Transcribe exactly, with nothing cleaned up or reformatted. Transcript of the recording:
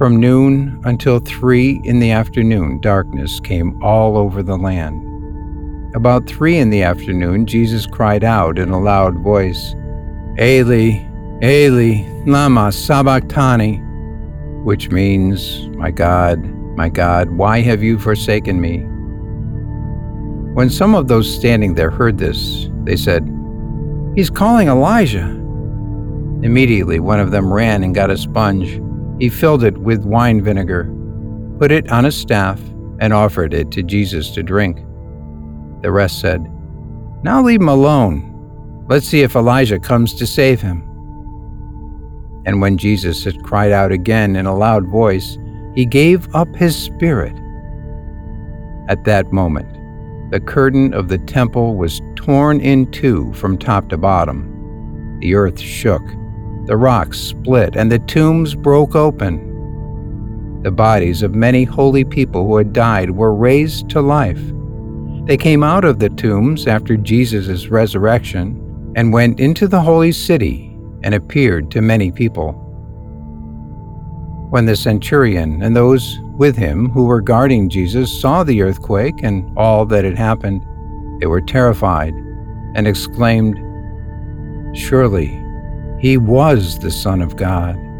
From noon until three in the afternoon, darkness came all over the land. About three in the afternoon, Jesus cried out in a loud voice, "Eli, Eli, lama sabachthani," which means, "My God, my God, why have you forsaken me?" When some of those standing there heard this, they said, "He's calling Elijah." Immediately one of them ran and got a sponge. He filled it with wine vinegar, put it on a staff, and offered it to Jesus to drink. The rest said, "Now leave him alone. Let's see if Elijah comes to save him." And when Jesus had cried out again in a loud voice, he gave up his spirit. At that moment, the curtain of the temple was torn in two from top to bottom. The earth shook, the rocks split, and the tombs broke open. The bodies of many holy people who had died were raised to life. They came out of the tombs after Jesus' resurrection and went into the holy city and appeared to many people. When the centurion and those with him who were guarding Jesus saw the earthquake and all that had happened, they were terrified and exclaimed, "Surely he was the Son of God."